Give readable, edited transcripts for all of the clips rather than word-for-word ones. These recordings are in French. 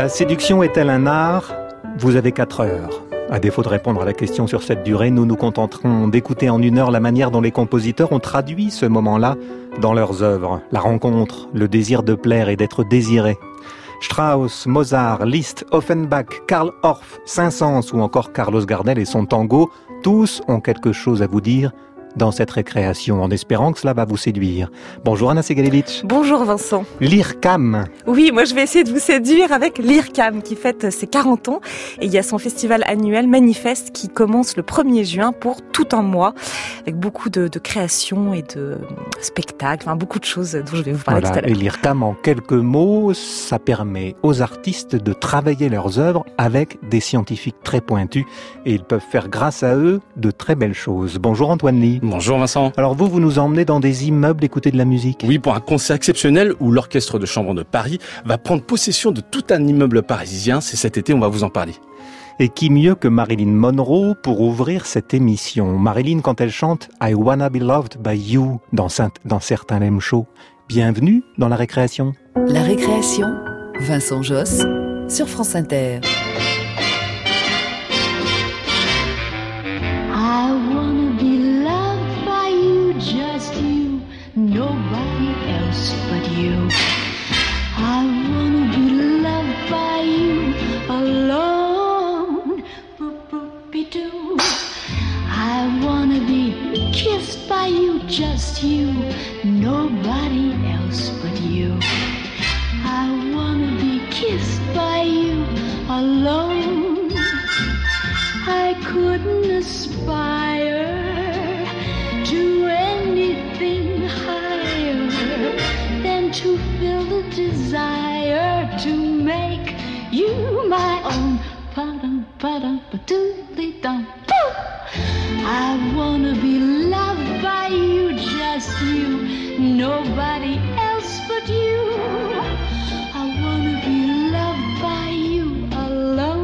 séduction est-elle un art ? Vous avez 4 heures. À défaut de répondre à la question sur cette durée, nous nous contenterons d'écouter en 1 heure la manière dont les compositeurs ont traduit ce moment-là dans leurs œuvres. La rencontre, le désir de plaire et d'être désiré. Strauss, Mozart, Liszt, Offenbach, Karl Orff, Saint-Saëns ou encore Carlos Gardel et son tango, tous ont quelque chose à vous dire dans cette récréation, en espérant que cela va vous séduire. Bonjour Anna Segalevitch. Bonjour Vincent. L'IRCAM. Oui, moi je vais essayer de vous séduire avec l'IRCAM qui fête ses 40 ans. Et il y a son festival annuel Manifeste qui commence le 1er juin pour tout un mois, avec beaucoup de créations et de spectacles, enfin beaucoup de choses dont je vais vous parler tout à l'heure. Et l'IRCAM, en quelques mots, ça permet aux artistes de travailler leurs œuvres avec des scientifiques très pointus et ils peuvent faire grâce à eux de très belles choses. Bonjour Antoine Lee. Bonjour Vincent. Alors vous nous emmenez dans des immeubles écouter de la musique. Oui, pour un concert exceptionnel où l'Orchestre de Chambre de Paris va prendre possession de tout un immeuble parisien. C'est cet été, on va vous en parler. Et qui mieux que Marilyn Monroe pour ouvrir cette émission. Marilyn, quand elle chante « I wanna be loved by you » dans certains Lem Show. Bienvenue dans la récréation. La récréation, Vincent Josse, sur France Inter. Nobody else but you. I wanna be loved by you alone. Boop-boop-be-doo. I wanna be kissed by you, just you. Nobody else but you. I wanna be kissed by you alone. I couldn't aspire to anything higher than to feel the desire to make you my own. Ba-dum-ba-dum-ba-doodly-dum. I wanna be loved by you, just you, nobody else but you. I wanna be loved by you alone.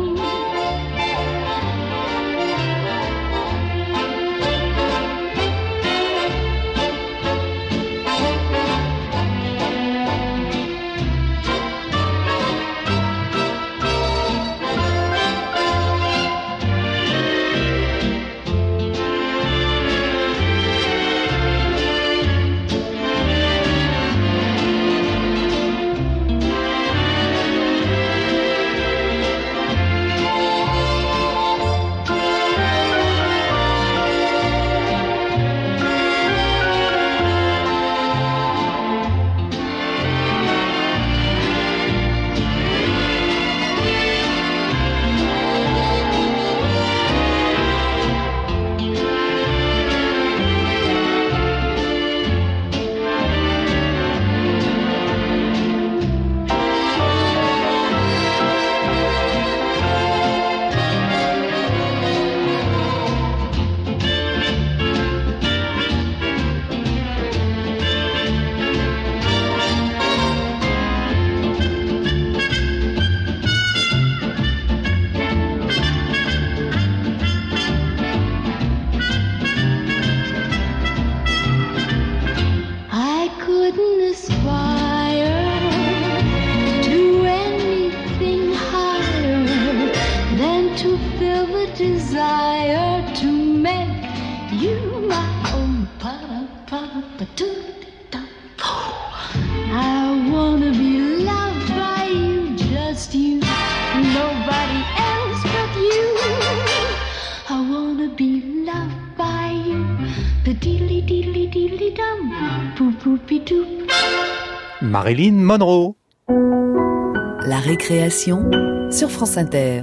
Marilyn Monroe. La récréation sur France Inter.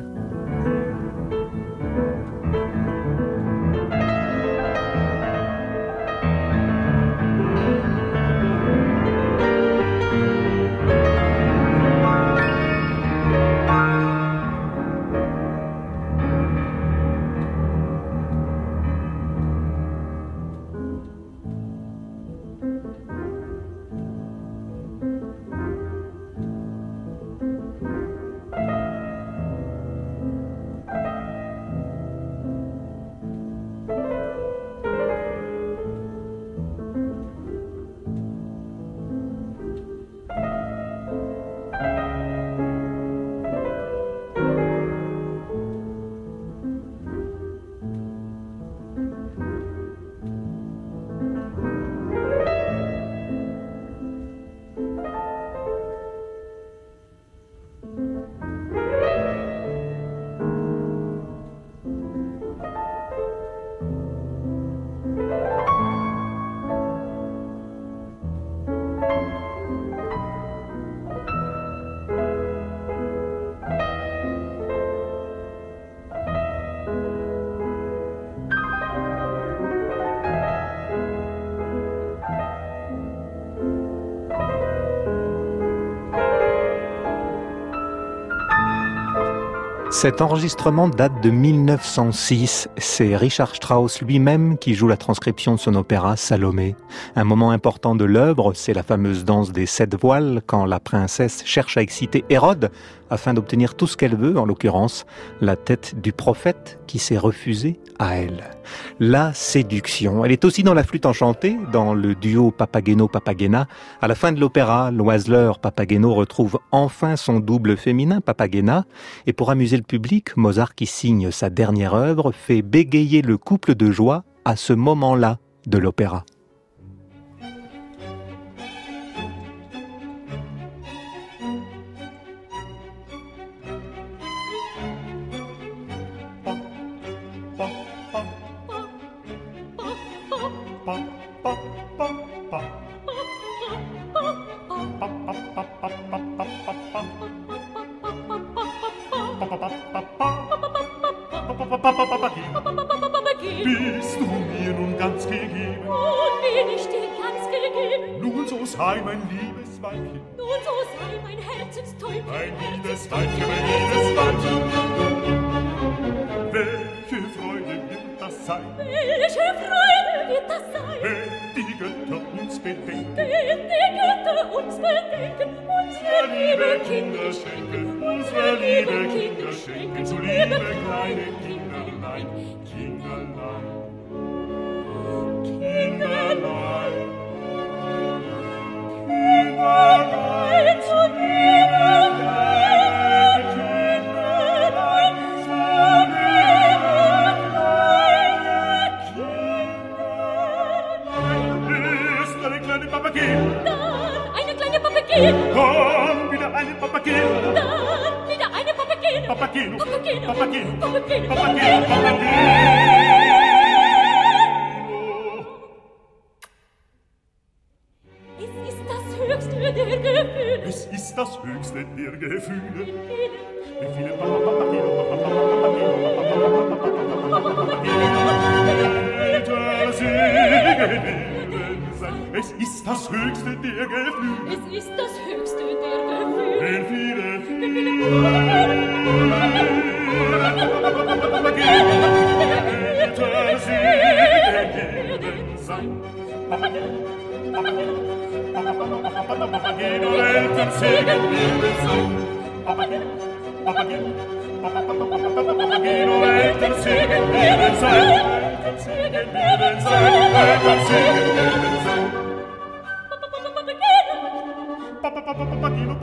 Cet enregistrement date de 1906. C'est Richard Strauss lui-même qui joue la transcription de son opéra Salomé. Un moment important de l'œuvre, c'est la fameuse danse des 7 voiles, quand la princesse cherche à exciter Hérode afin d'obtenir tout ce qu'elle veut, en l'occurrence la tête du prophète qui s'est refusé à elle. La séduction, elle est aussi dans la flûte enchantée, dans le duo Papageno-Papagena. À la fin de l'opéra, l'oiseleur Papageno retrouve enfin son double féminin, Papagena, et pour amuser le public, Mozart, qui signe sa dernière œuvre, fait bégayer le couple de joie à ce moment-là de l'opéra. Bist du mir nun ganz gegeben? Nun bin ich dir ganz gegeben. Nun so sei mein liebes Weibchen. Nun so sei mein Herzenstäubchen. Mein liebes Weibchen, mein liebes Weibchen. Welche Freude wird das sein? Welche Freude wird das sein? Wenn die Götter uns bedenken. Wenn die Götter uns bedenken. Unsere liebe Kinder schenken. Unsere liebe Kinder schenken. So liebe kleine Kinderlein. Kinderlein. Kinderlein. Kinderlein. So liebe kleine Kinderlein. So liebe kleine Kinderlein. Ist eine kleine Papageno. Dann eine kleine Papageno. Dann wieder eine Papageno. Dann wieder eine Papageno. Papageno. Papageno. Papageno. Papageno. Papageno. Papageno. Es ist das höchste der Gefühle. Wie viele Papageno, Papageno, es ist das höchste der Gefühle. Es ist das höchste der Gefühle. Wenn viele Papageno, Eltern Segen werden sein. Papageno, Papageno, Papageno, Eltern Segen werden sein. Eltern Segen werden sein. Eltern Segen werden sein. Papageno,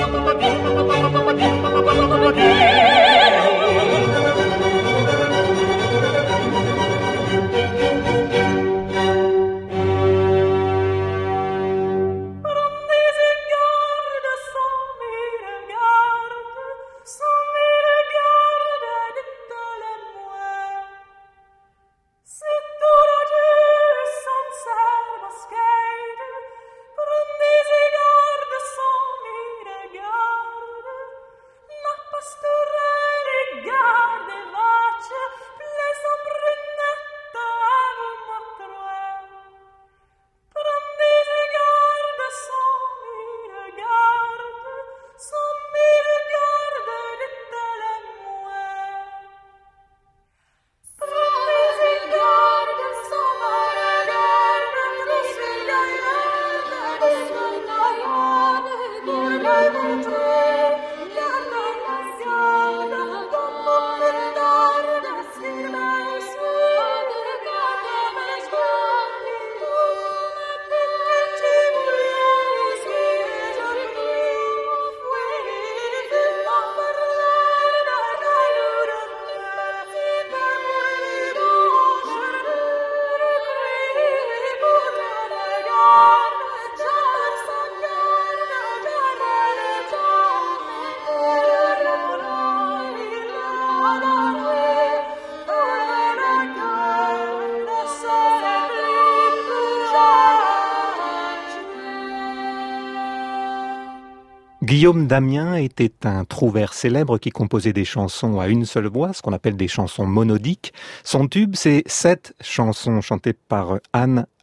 Guillaume d'Amiens était un trouvère célèbre qui composait des chansons à une seule voix, ce qu'on appelle des chansons monodiques. Son tube, c'est 7 chansons chantées par Anne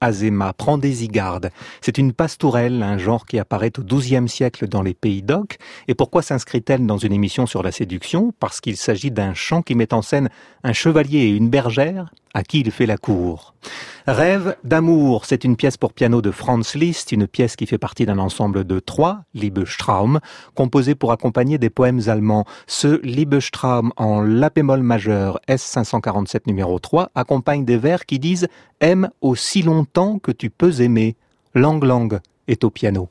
Azéma, prendez-y garde. C'est une pastourelle, un genre qui apparaît au XIIe siècle dans les pays d'Oc. Et pourquoi s'inscrit-elle dans une émission sur la séduction? Parce qu'il s'agit d'un chant qui met en scène un chevalier et une bergère à qui il fait la cour. Rêve d'amour, c'est une pièce pour piano de Franz Liszt, une pièce qui fait partie d'un ensemble de 3, Liebestraum, composé pour accompagner des poèmes allemands. Ce Liebestraum en la bémol majeur S547 numéro 3 accompagne des vers qui disent « Aime aussi longtemps que tu peux aimer ». Lang Lang est au piano.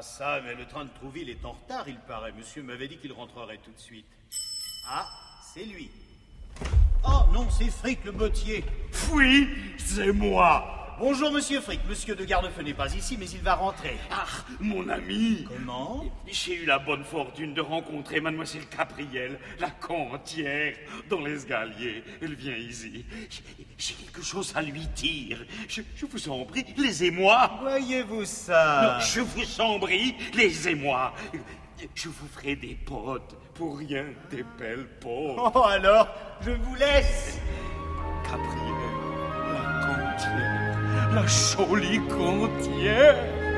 ça, mais le train de Trouville est en retard, il paraît. Monsieur m'avait dit qu'il rentrerait tout de suite. Ah, c'est lui. Oh non, c'est Frick le bottier. Oui, c'est moi. Bonjour, monsieur Frick. Monsieur de Gardefeu n'est pas ici, mais il va rentrer. Ah, mon ami. Comment? J'ai eu la bonne fortune de rencontrer mademoiselle Cabriel, la cantière, dans l'escalier. Elle vient ici. J'ai quelque chose à lui dire. Je vous en prie, laissez-moi. Voyez-vous ça? Non, je vous en prie, laissez-moi. Je vous ferai des potes. Pour rien, des belles potes. Oh, alors, je vous laisse. Cabriel, la cantière, la jolie cantière.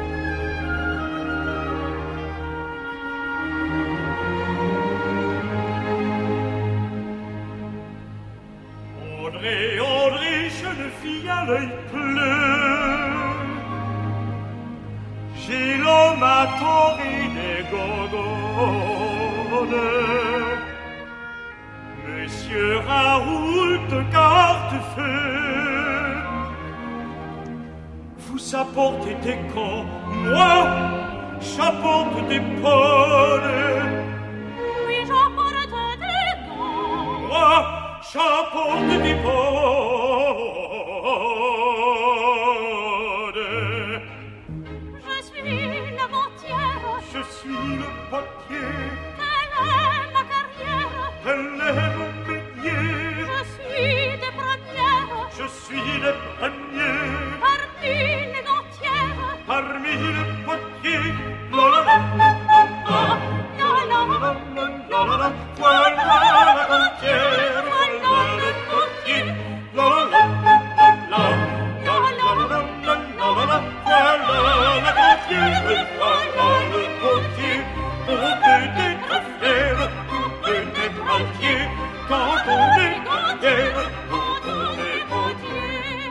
André, André, jeune fille à l'œil bleu, j'ai l'homme à Tori des Gorgones. Monsieur Raoul de Gardefeu, vous apportez des gants, moi, j'apporte des pôles. Oui, j'apporte des gants. Moi, j'apporte des pôles. Je suis la banquière. Je suis le potier. Telle est ma carrière. Tel est mon métier. Je suis des premières. Je suis le premier. Parmi les gantières. Parmi les potiers. La la la la. Voilà la cantière. Voilà le potier. La la la la. Voilà la cantière. Voilà le potier. On peut être fier, on peut être entier quand on est gantière, quand on est potier.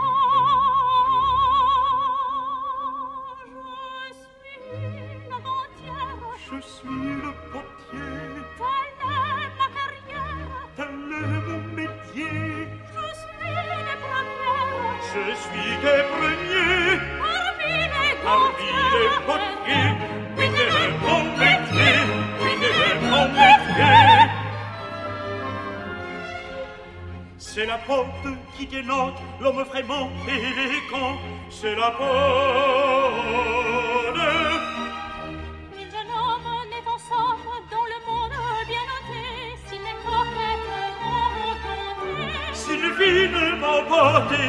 Je suis le potier. Telle est ma carrière. Tel est mon métier. Je suis des premières. Je suis des premiers. Parmi les Parmi les gantières. potiers. Oui, c'est mon métier. Oui, c'est mon métier. C'est la porte qui dénote l'homme vraiment élégant. C'est la porte. Nul jeune homme n'est en somme dans le monde bien noté. S'il est coquette, on Si les filles ne m'emportent,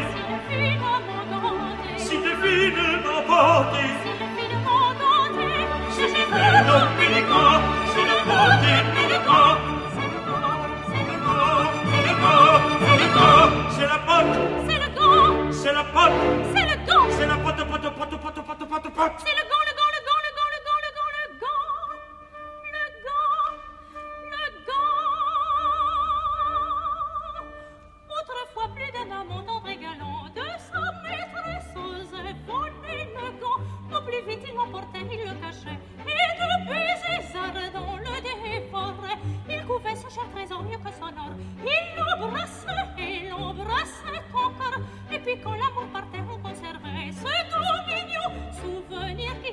Si si les filles ne m'emportent, les filles m'ont tenté. si j'ai fait l'homme élégant, c'est le porte élégant. C'est la pote, C'est le gant, c'est la pote, c'est le gant. c'est la pote, pote, pote, pote, pote, pote, pote. C'est le gant, le gant, le gant, le gant, le gant, le gant, le gant. Le gant, le gant. Autrefois, plus d'un homme en tendre et galant de sa maîtresse osait voler le gant. Au plus vite, il l'emportait, il le cachait. Et de baisers ardents le dévorait. Il couvait ce cher trésor mieux que son or. Il l'embrassait encore. Et puis quand l'amour partait, on conservait ce doux mignon souvenir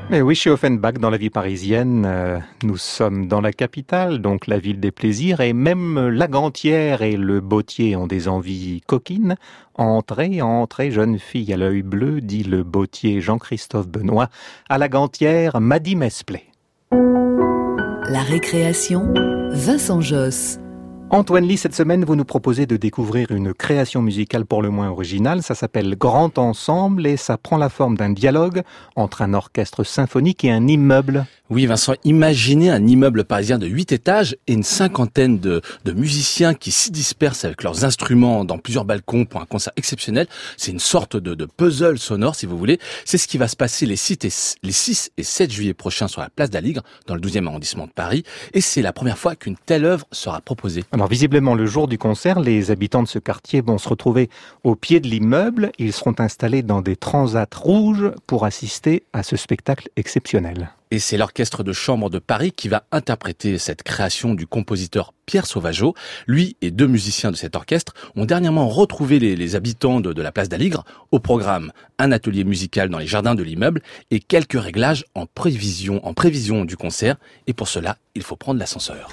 Mais oui, chez Offenbach, dans la vie parisienne, nous sommes dans la capitale, donc la ville des plaisirs, et même la Gantière et le Bottier ont des envies coquines. Entrez, entrez, jeune fille à l'œil bleu, dit le Bottier Jean-Christophe Benoît. À la Gantière, Maddy Mesplé. La récréation, Vincent Josse. Antoine Ly, cette semaine, vous nous proposez de découvrir une création musicale pour le moins originale. Ça s'appelle Grand Ensemble et ça prend la forme d'un dialogue entre un orchestre symphonique et un immeuble. Oui, Vincent, imaginez un immeuble parisien de 8 étages et une cinquantaine de musiciens qui s'y dispersent avec leurs instruments dans plusieurs balcons pour un concert exceptionnel. C'est une sorte de puzzle sonore, si vous voulez. C'est ce qui va se passer les 6 et 7 juillet prochains sur la place d'Aligre, dans le 12e arrondissement de Paris. Et c'est la première fois qu'une telle œuvre sera proposée. Alors visiblement, le jour du concert, les habitants de ce quartier vont se retrouver au pied de l'immeuble. Ils seront installés dans des transats rouges pour assister à ce spectacle exceptionnel. Et c'est l'orchestre de chambre de Paris qui va interpréter cette création du compositeur Pierre Sauvageau. Lui et 2 musiciens de cet orchestre ont dernièrement retrouvé les habitants de la place d'Aligre. Au programme, un atelier musical dans les jardins de l'immeuble et quelques réglages en prévision du concert. Et pour cela, il faut prendre l'ascenseur.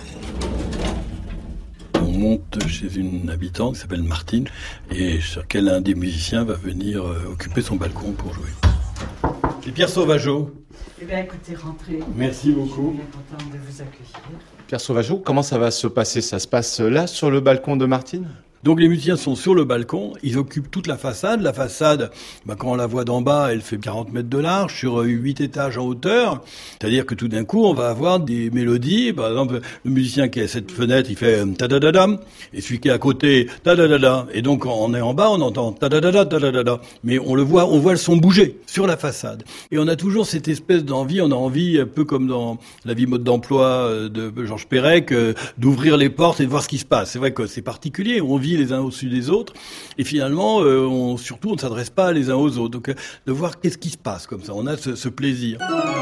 On monte chez une habitante qui s'appelle Martine et sur laquelle un des musiciens va venir occuper son balcon pour jouer. C'est Pierre Sauvageau. Eh bien, écoutez, rentrez. Merci beaucoup. Je suis bien content de vous accueillir. Pierre Sauvageau, comment ça va se passer ? Ça se passe là, sur le balcon de Martine ? Donc les musiciens sont sur le balcon, ils occupent toute la façade. La façade, quand on la voit d'en bas, elle fait 40 mètres de large sur 8 étages en hauteur. C'est-à-dire que tout d'un coup, on va avoir des mélodies. Par exemple, le musicien qui est à cette fenêtre, il fait ta-da-da-dam, et celui qui est à côté, ta-da-da-da. Et donc, on est en bas, on entend ta-da-da-da, ta-da-da-da. Mais on voit le son bouger sur la façade. Et on a toujours cette espèce d'envie, on a envie, un peu comme dans La vie mode d'emploi de Georges Perec, d'ouvrir les portes et de voir ce qui se passe. C'est vrai que c'est particulier, on vit les uns au-dessus des autres, et finalement, on ne s'adresse pas les uns aux autres. Donc, de voir qu'est-ce qui se passe comme ça, on a ce plaisir.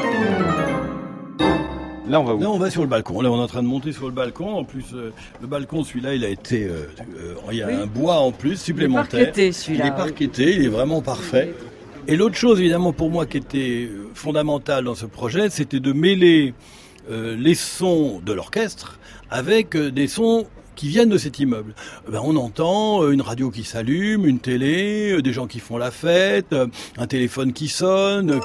Là, on va sur le balcon. Là, on est en train de monter sur le balcon. En plus, le balcon, celui-là, il a été, il y a un bois en plus supplémentaire. Il est parqueté, celui-là. Il est parqueté, il est vraiment parfait. Et l'autre chose, évidemment, pour moi, qui était fondamentale dans ce projet, c'était de mêler les sons de l'orchestre avec des sons qui viennent de cet immeuble. On entend une radio qui s'allume, une télé, des gens qui font la fête, un téléphone qui sonne.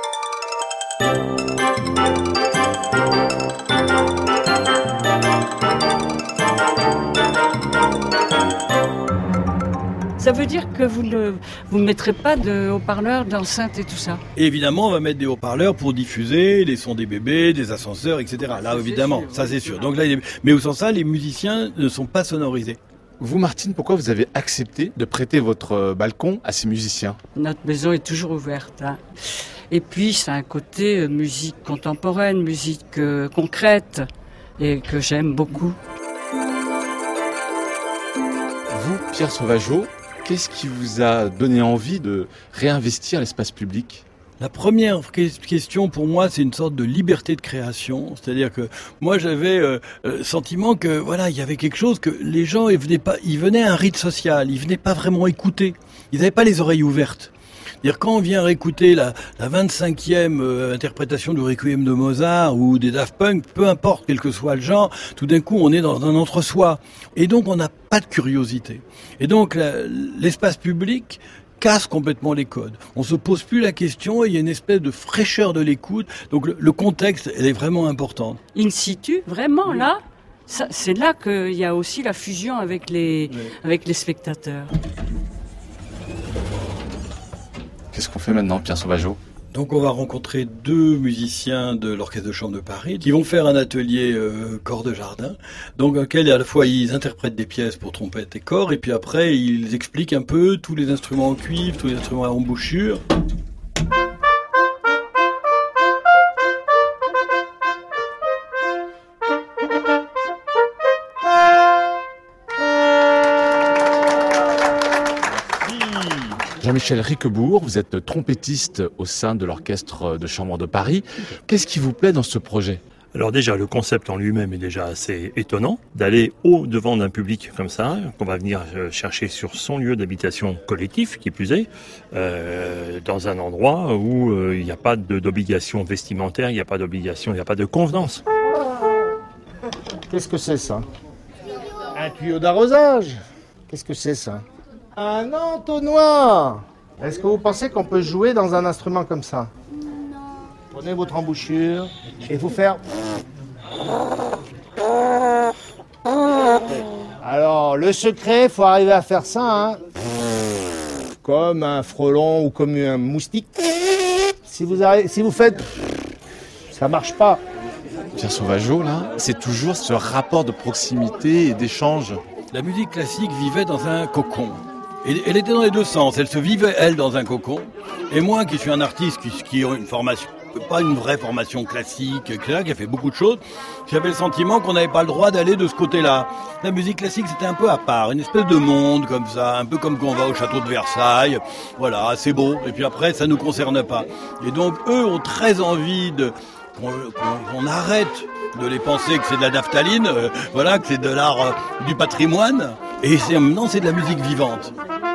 Ça veut dire que vous ne mettrez pas de haut-parleurs, d'enceintes et tout ça. Et évidemment, on va mettre des haut-parleurs pour diffuser les sons des bébés, des ascenseurs, etc. Là, évidemment, ça c'est sûr. Donc là, mais au sens ça, les musiciens ne sont pas sonorisés. Vous, Martine, pourquoi vous avez accepté de prêter votre balcon à ces musiciens ? Notre maison est toujours ouverte. Et puis, c'est un côté musique contemporaine, musique concrète, et que j'aime beaucoup. Vous, Pierre Sauvageau, qu'est-ce qui vous a donné envie de réinvestir l'espace public ? La première question pour moi, c'est une sorte de liberté de création. C'est-à-dire que moi, j'avais le sentiment que voilà, il y avait quelque chose que les gens ils venaient à un rite social, ils venaient pas vraiment écouter. Ils n'avaient pas les oreilles ouvertes. C'est-à-dire quand on vient réécouter la 25e interprétation du Requiem de Mozart ou des Daft Punk, peu importe quel que soit le genre, tout d'un coup on est dans un entre-soi. Et donc on n'a pas de curiosité. Et donc l'espace public casse complètement les codes. On se pose plus la question et il y a une espèce de fraîcheur de l'écoute. Donc le contexte, elle est vraiment important. In situ, vraiment là, c'est là qu'il y a aussi la fusion avec les spectateurs. Qu'est-ce qu'on fait maintenant, Pierre Sauvageau ? Donc on va rencontrer 2 musiciens de l'Orchestre de Chambre de Paris qui vont faire un atelier corps de jardin, donc auquel à la fois ils interprètent des pièces pour trompette et corps, et puis après ils expliquent un peu tous les instruments en cuivre, tous les instruments à embouchure. Jean-Michel Riquebourg, vous êtes trompettiste au sein de l'Orchestre de Chambre de Paris. Qu'est-ce qui vous plaît dans ce projet ? Alors déjà, le concept en lui-même est déjà assez étonnant, d'aller au-devant d'un public comme ça, qu'on va venir chercher sur son lieu d'habitation collectif, qui plus est, dans un endroit où il n'y a pas d'obligation vestimentaire, il n'y a pas d'obligation, il n'y a pas de convenance. Qu'est-ce que c'est ça? Un tuyau d'arrosage. Qu'est-ce que c'est ça? Un entonnoir. Est-ce que vous pensez qu'on peut jouer dans un instrument comme ça? Non. Prenez votre embouchure et vous faire... Alors, le secret, il faut arriver à faire ça, hein. Comme un frelon ou comme un moustique. Si vous faites... ça marche pas. Pierre Sauvageau, là, c'est toujours ce rapport de proximité et d'échange. La musique classique vivait dans un cocon. Et elle était dans les deux sens. Elle se vivait, elle, dans un cocon. Et moi, qui suis un artiste qui a une formation, pas une vraie formation classique, etc., qui a fait beaucoup de choses, j'avais le sentiment qu'on n'avait pas le droit d'aller de ce côté-là. La musique classique, c'était un peu à part, une espèce de monde comme ça, un peu comme quand on va au château de Versailles. Voilà, c'est beau. Et puis après, ça nous concerne pas. Et donc, eux ont très envie qu'on arrête de les penser que c'est de la naphtaline, voilà, que c'est de l'art du patrimoine. Et maintenant, c'est de la musique vivante.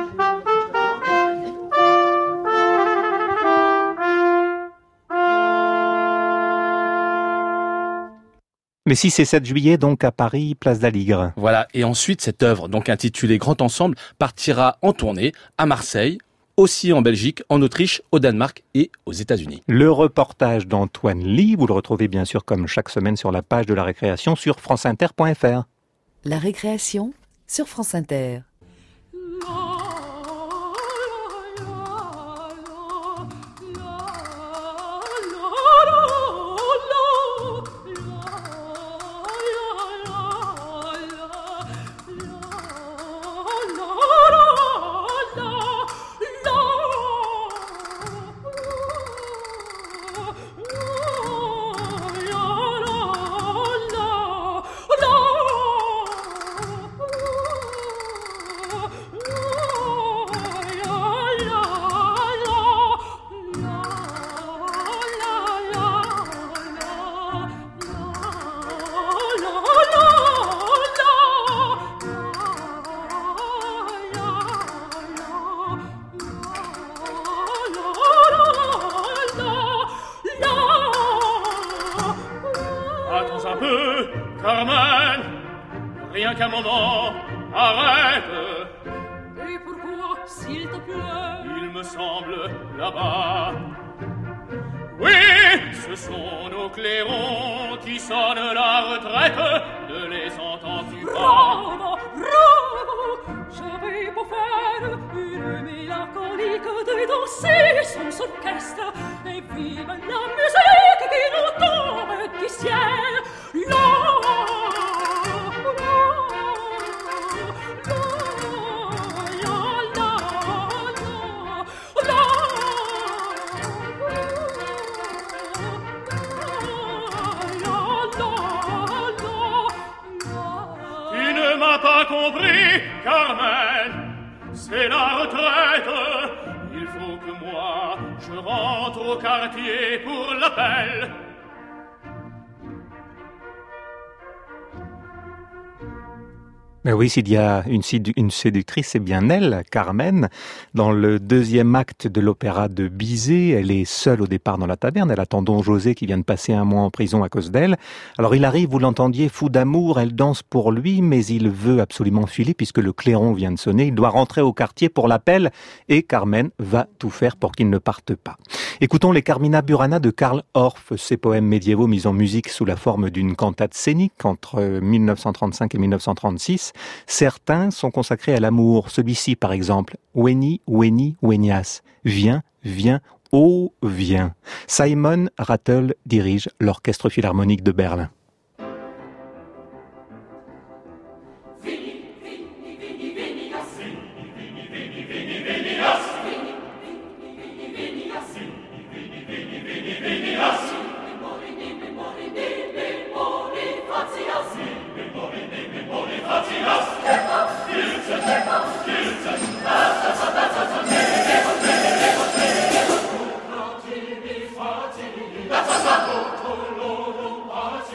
Les 6 et 7 juillet, donc à Paris, place d'Aligre. Voilà, et ensuite cette œuvre, donc intitulée Grand Ensemble, partira en tournée à Marseille, aussi en Belgique, en Autriche, au Danemark et aux États-Unis. Le reportage d'Antoine Ly, vous le retrouvez bien sûr comme chaque semaine sur la page de la récréation sur franceinter.fr. La récréation sur France Inter. Carmen, rien qu'un moment, arrête. Et pourquoi, s'il te plaît? Il me semble là-bas. Oui, ce sont nos clairons qui sonnent la retraite. Ne les entends-tu pas? Bravo, bravo. J'avais beau faire une mélancolique de danser sans orchestre. Et vive la musique qui nous tombe du ciel. Pas compris, Carmen, c'est la retraite. Il faut que moi, je rentre au quartier pour l'appel. Mais oui, s'il y a une séductrice, c'est bien elle, Carmen. Dans le deuxième acte de l'opéra de Bizet, elle est seule au départ dans la taverne. Elle attend Don José qui vient de passer un mois en prison à cause d'elle. Alors il arrive, vous l'entendiez, fou d'amour, elle danse pour lui, mais il veut absolument filer puisque le clairon vient de sonner. Il doit rentrer au quartier pour l'appel et Carmen va tout faire pour qu'il ne parte pas. Écoutons les Carmina Burana de Karl Orff, ces poèmes médiévaux mis en musique sous la forme d'une cantate scénique entre 1935 et 1936. Certains sont consacrés à l'amour. Celui-ci, par exemple, Weni, Weni, Wenias. Viens, viens, oh, viens. Simon Rattle dirige l'Orchestre Philharmonique de Berlin. That's a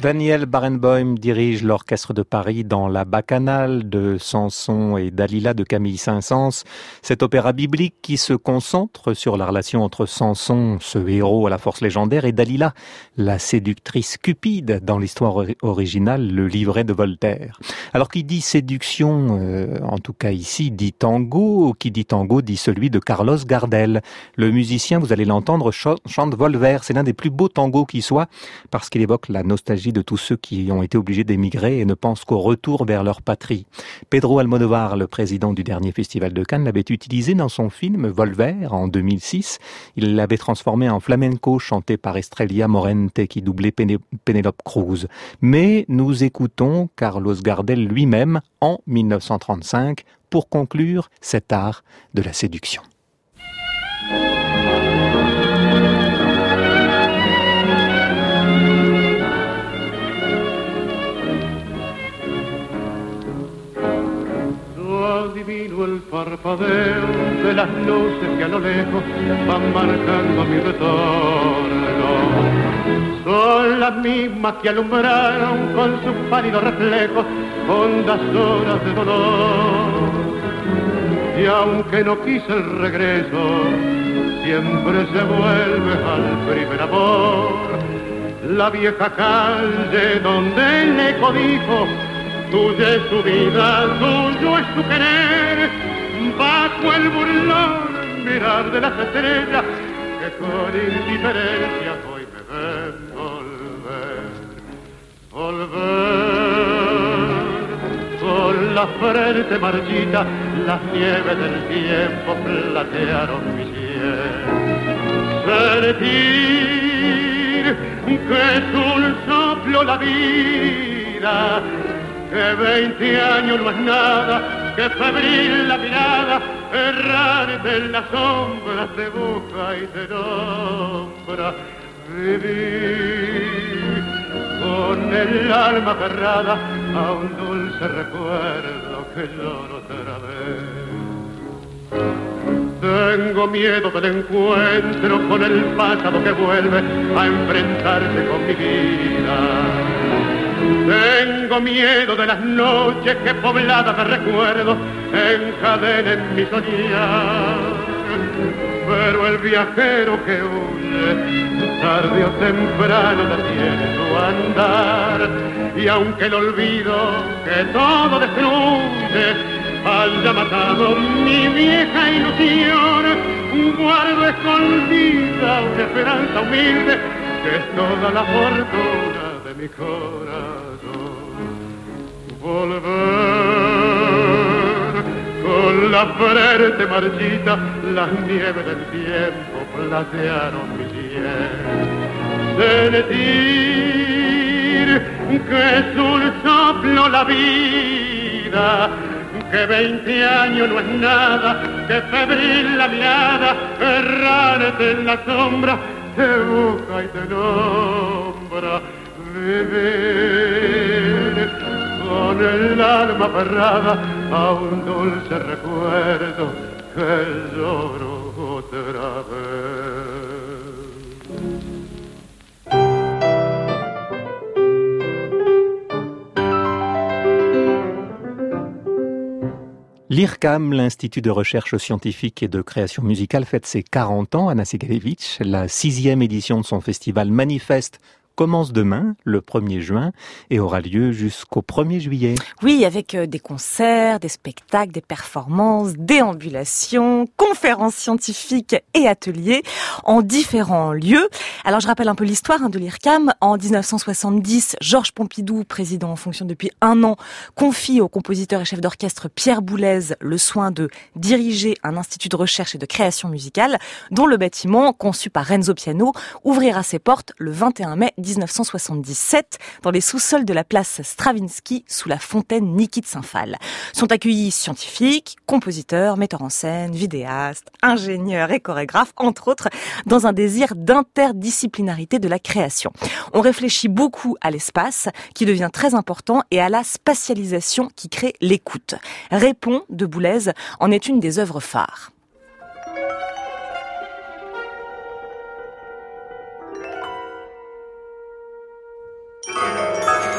Daniel Barenboim dirige l'Orchestre de Paris dans La Bacchanale de Samson et Dalila de Camille Saint-Saëns. Cet opéra biblique qui se concentre sur la relation entre Samson, ce héros à la force légendaire, et Dalila, la séductrice cupide dans l'histoire originale, le livret de Voltaire. Alors qui dit séduction, en tout cas ici, dit tango. Qui dit tango dit celui de Carlos Gardel. Le musicien, vous allez l'entendre, chante Volver. C'est l'un des plus beaux tangos qui soit, parce qu'il évoque la nostalgie de tous ceux qui ont été obligés d'émigrer et ne pensent qu'au retour vers leur patrie. Pedro Almodóvar, le président du dernier festival de Cannes, l'avait utilisé dans son film Volver en 2006. Il l'avait transformé en flamenco chanté par Estrella Morente qui doublait Penélope Cruz. Mais nous écoutons Carlos Gardel lui-même en 1935 pour conclure cet art de la séduction. Adivino el parpadeo de las luces que a lo lejos van marcando mi retorno. Son las mismas que alumbraron con sus pálidos reflejos hondas horas de dolor. Y aunque no quise el regreso, siempre se vuelve al primer amor. La vieja calle donde el eco dijo: tuya es su vida, tuyo es su querer, bajo el burlón mirar de las estrellas que con indiferencia hoy me ven volver. Con la frente marchita, las nieves del tiempo platearon mi sentir que es un soplo la vida, que 20 años no es nada, que febril la mirada, errante en las sombras te busca y te nombra. Vivir con el alma aferrada a un dulce recuerdo que lloro otra vez. Tengo miedo del encuentro con el pasado que vuelve a enfrentarse con mi vida. Tengo miedo de las noches que pobladas de recuerdos encadenen mi soñar. Pero el viajero que huye, tarde o temprano detiene su andar. Y aunque el olvido que todo destruye haya matado mi vieja ilusión, guardo escondida una esperanza humilde que es toda la fortuna de mi corazón. Volver con la frente marchita, las nieves del tiempo platearon mi piel. Sentir que es un soplo la vida, que 20 años no es nada, que febril la mirada, errante en la sombra, te busca y te nombra. Vivir con el alma aferrada a un dulce recuerdo que lloro otra vez. L'IRCAM, l'Institut de recherche scientifique et de création musicale, fête ses 40 ans. Anna Segalevitch, la 6e édition de son festival Manifeste commence demain, le 1er juin, et aura lieu jusqu'au 1er juillet. Oui, avec des concerts, des spectacles, des performances, déambulations, conférences scientifiques et ateliers en différents lieux. Alors je rappelle un peu l'histoire de l'IRCAM. En 1970, Georges Pompidou, président en fonction depuis 1 an, confie au compositeur et chef d'orchestre Pierre Boulez le soin de diriger un institut de recherche et de création musicale dont le bâtiment, conçu par Renzo Piano, ouvrira ses portes le 21 mai 1977 dans les sous-sols de la place Stravinsky sous la fontaine Niki de Saint-Phal. Sont accueillis scientifiques, compositeurs, metteurs en scène, vidéastes, ingénieurs et chorégraphes, entre autres, dans un désir d'interdisciplinarité de la création. On réfléchit beaucoup à l'espace, qui devient très important, et à la spatialisation qui crée l'écoute. Répond de Boulez en est une des œuvres phares.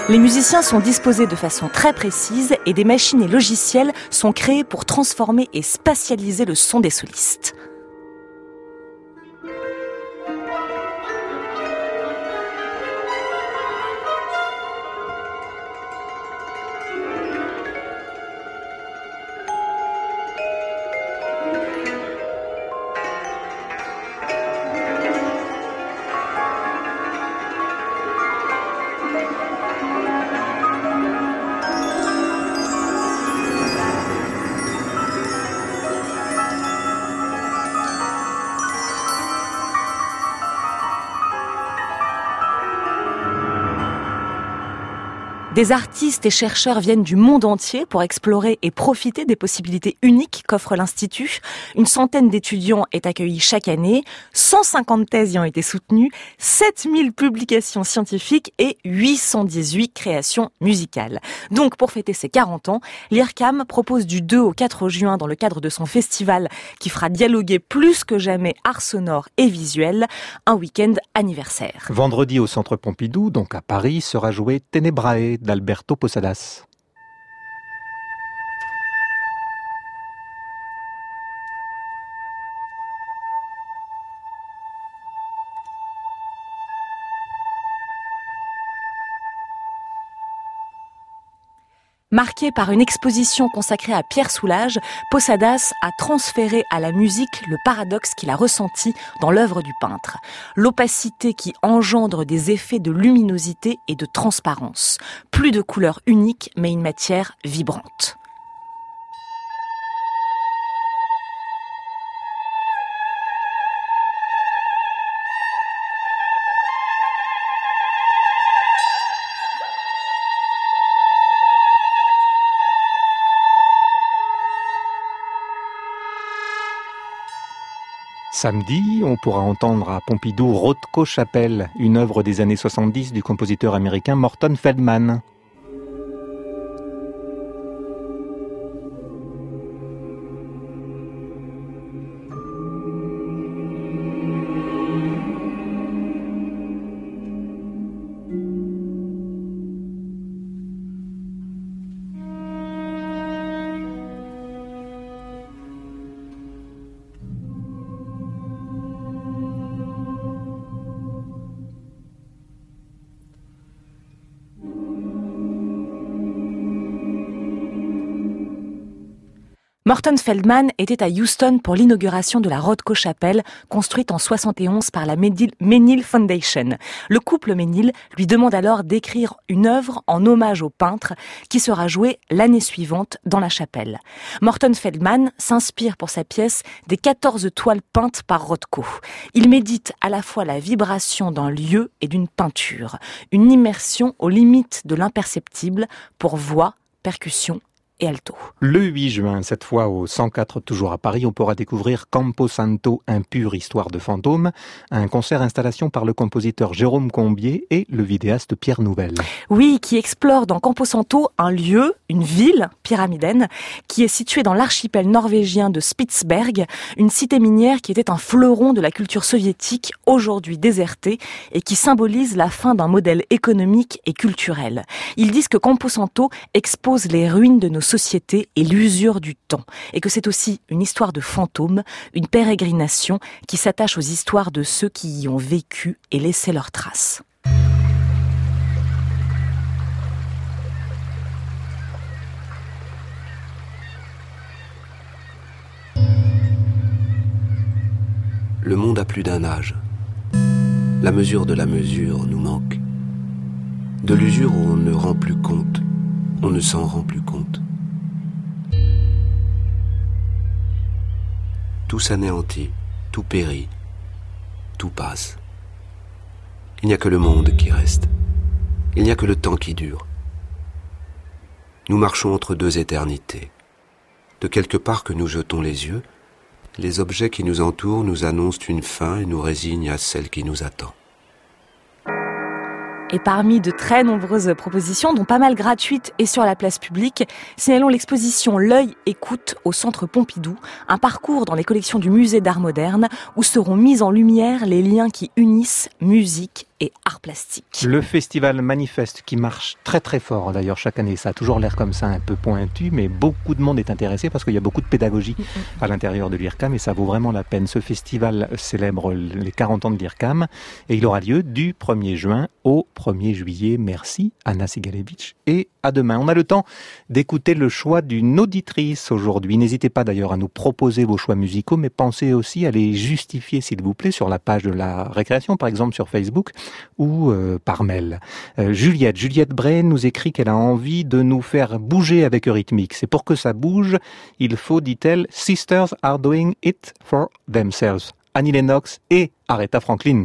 Les musiciens sont disposés de façon très précise et des machines et logiciels sont créés pour transformer et spatialiser le son des solistes. Des artistes et chercheurs viennent du monde entier pour explorer et profiter des possibilités uniques qu'offre l'Institut. Une centaine d'étudiants est accueillie chaque année, 150 thèses y ont été soutenues, 7000 publications scientifiques et 818 créations musicales. Donc, pour fêter ses 40 ans, l'IRCAM propose du 2 au 4 juin, dans le cadre de son festival qui fera dialoguer plus que jamais art sonore et visuel, un week-end anniversaire. Vendredi au Centre Pompidou, donc à Paris, sera joué Tenebrae d'Alberto Posadas. Marqué par une exposition consacrée à Pierre Soulages, Posadas a transféré à la musique le paradoxe qu'il a ressenti dans l'œuvre du peintre. L'opacité qui engendre des effets de luminosité et de transparence. Plus de couleurs uniques, mais une matière vibrante. Samedi, on pourra entendre à Pompidou Rothko Chapelle, une œuvre des années 70 du compositeur américain Morton Feldman. Morton Feldman était à Houston pour l'inauguration de la Rothko Chapelle, construite en 71 par la Menil Foundation. Le couple Menil lui demande alors d'écrire une œuvre en hommage au peintre qui sera jouée l'année suivante dans la chapelle. Morton Feldman s'inspire pour sa pièce des 14 toiles peintes par Rothko. Il médite à la fois la vibration d'un lieu et d'une peinture, une immersion aux limites de l'imperceptible pour voix, percussion et alto. Le 8 juin, cette fois au 104, toujours à Paris, on pourra découvrir Camposanto, impure histoire de fantôme, un concert-installation par le compositeur Jérôme Combier et le vidéaste Pierre Nouvel. Oui, qui explore dans Camposanto un lieu, une ville pyramidienne, qui est située dans l'archipel norvégien de Spitsberg, une cité minière qui était un fleuron de la culture soviétique, aujourd'hui désertée, et qui symbolise la fin d'un modèle économique et culturel. Ils disent que Camposanto expose les ruines de nos sociétés et l'usure du temps, et que c'est aussi une histoire de fantômes, une pérégrination qui s'attache aux histoires de ceux qui y ont vécu et laissé leurs traces. Le monde a plus d'un âge. La mesure de la mesure nous manque. De l'usure où on ne rend plus compte, on ne s'en rend plus compte. Tout s'anéantit, tout périt, tout passe. Il n'y a que le monde qui reste. Il n'y a que le temps qui dure. Nous marchons entre deux éternités. De quelque part que nous jetons les yeux, les objets qui nous entourent nous annoncent une fin et nous résignent à celle qui nous attend. Et parmi de très nombreuses propositions, dont pas mal gratuites et sur la place publique, signalons l'exposition L'œil écoute au Centre Pompidou, un parcours dans les collections du Musée d'Art Moderne où seront mis en lumière les liens qui unissent musique et arts plastiques. Le festival Manifeste qui marche très très fort d'ailleurs chaque année. Ça a toujours l'air comme ça un peu pointu, mais beaucoup de monde est intéressé parce qu'il y a beaucoup de pédagogie à l'intérieur de l'IRCAM et ça vaut vraiment la peine. Ce festival célèbre les 40 ans de l'IRCAM et il aura lieu du 1er juin au 1er juillet. Merci Anna Sigalevitch et à demain. On a le temps d'écouter le choix d'une auditrice aujourd'hui. N'hésitez pas d'ailleurs à nous proposer vos choix musicaux, mais pensez aussi à les justifier s'il vous plaît sur la page de la récréation, par exemple sur Facebook ou par mail. Juliette Bray nous écrit qu'elle a envie de nous faire bouger avec Eurythmics. Et pour que ça bouge, il faut, dit-elle, Sisters are doing it for themselves. Annie Lennox et Aretha Franklin.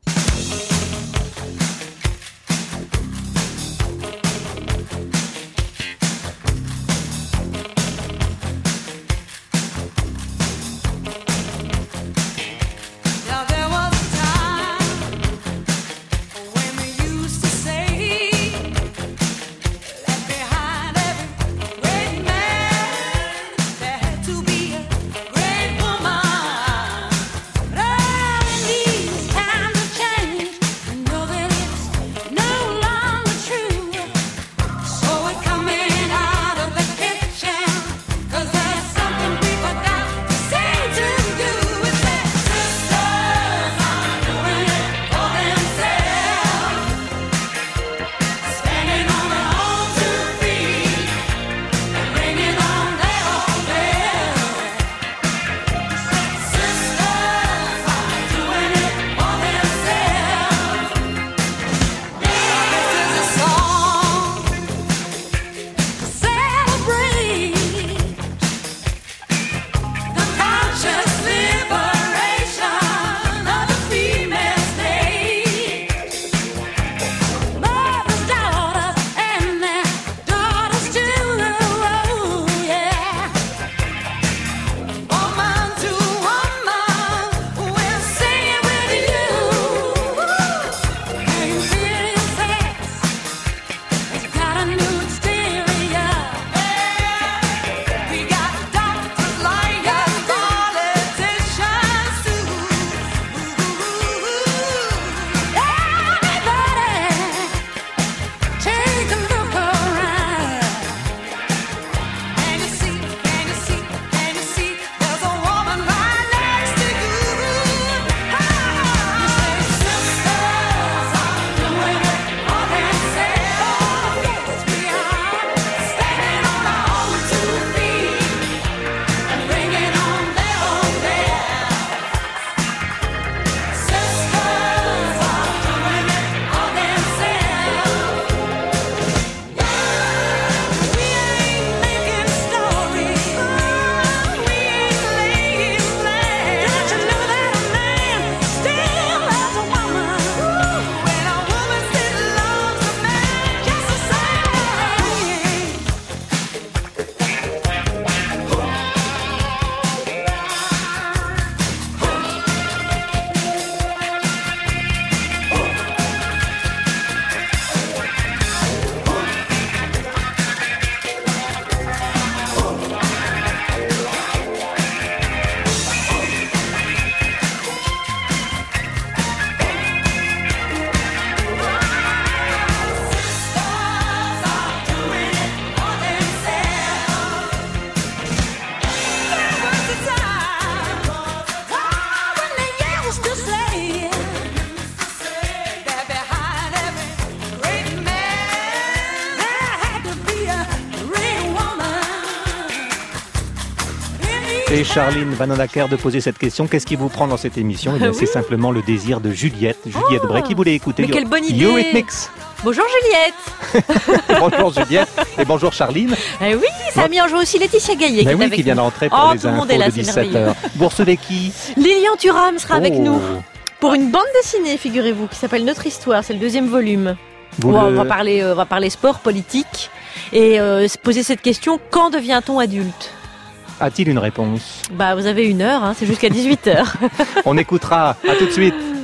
Et Charline Vanhoenacker de poser cette question. Qu'est-ce qui vous prend dans cette émission? Eh bien, c'est simplement le désir de Juliette Bray qui voulait écouter. Mais quelle bonne idée! Eurythmics. Bonjour Juliette. Bonjour Juliette et bonjour Charline. Oui, ça a mis en jeu aussi Laetitia Gaillet qui est avec qui vient d'entrer pour les infos de 17h. Vous recevez qui? Lilian Thuram sera avec nous pour une bande dessinée, figurez-vous, qui s'appelle Notre Histoire. C'est le 2e volume. On va parler sport, politique et se poser cette question: quand devient-on adulte? A-t-il une réponse? Vous avez 1 heure, c'est jusqu'à 18h. On écoutera, à tout de suite.